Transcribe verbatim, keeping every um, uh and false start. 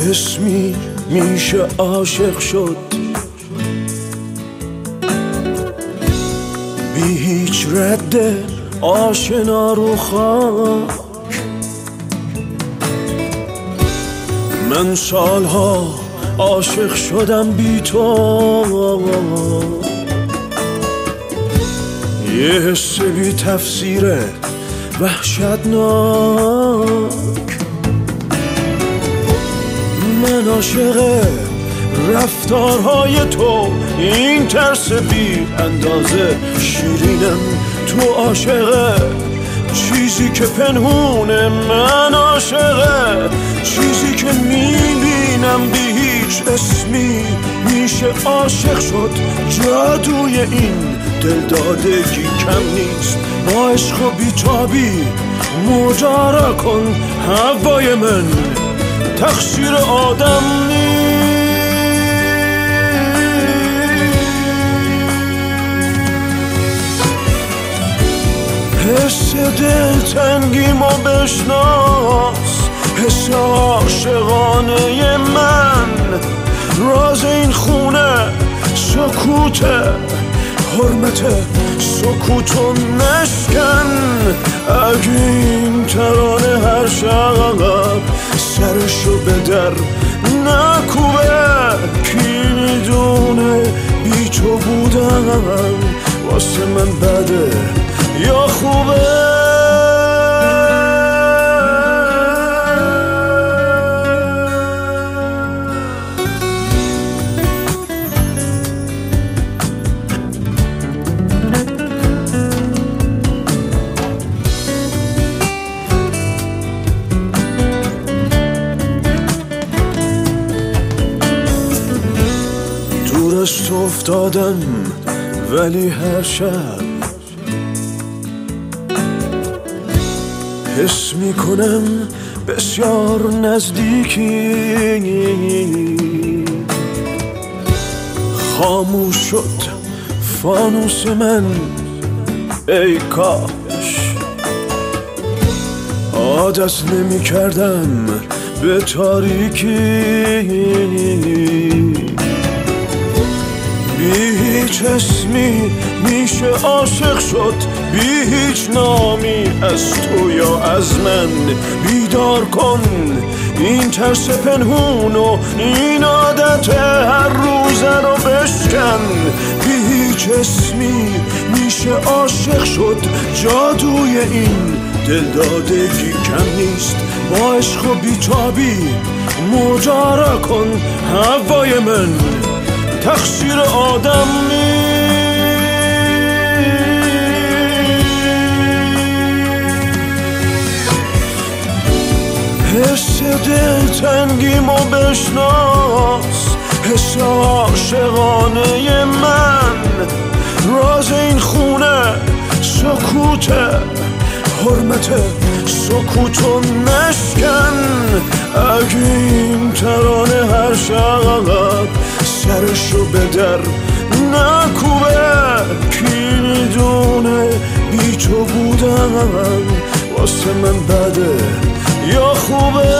اسمی میشه عاشق شد بی هیچ رد آشنا رو خاک. من سالها عاشق شدم بی تو، یه حس بی تفسیر وحشتناک. من عاشق رفتارهای تو، این ترس بی اندازه شیرینم. تو عاشق چیزی که پنهونه، من عاشق چیزی که میبینم. بی هیچ اسمی میشه عاشق شد، جادوی این دلدادگی کم نیست. با عشق و بیتابی ماجرا کن هوای من، تقصیر آدم نیست. حس دلتنگیمو بشناس، حس عاشقانه من. راز این خونه سکوته، حرمت سکوتو نشکن. اگه این ترانه هر شب سرشو به در نکوبه، کی میدونه بی تو بودم واسه من بده یا خوبه. دور از تو افتادم ولی هر شب حس میکنم بسیار نزدیکی. خاموش شد فانوس من، ای کاش عادت نمی کردم به تاریکی. بی هیچ اسمی میشه عاشق شد، بی هیچ نامی از تو یا از من. بیدار کن این ترس پنهون و این عادت هر روزه رو بشکن. بی هیچ اسمی میشه عاشق شد، جادوی این دلدادگی کم نیست. با عشق و بیتابی ماجرا کن هوای من، تقصیر آدم نیست. حس دلتنگیمو بشناس، حس عاشقانه من. راز این خونه سکوته، حرمت سکوتو نشکن. اگه این ترانه هر شب سرشو به در نکوبه، کی میدونه بی تو بودم واسه من بده یا خوبه.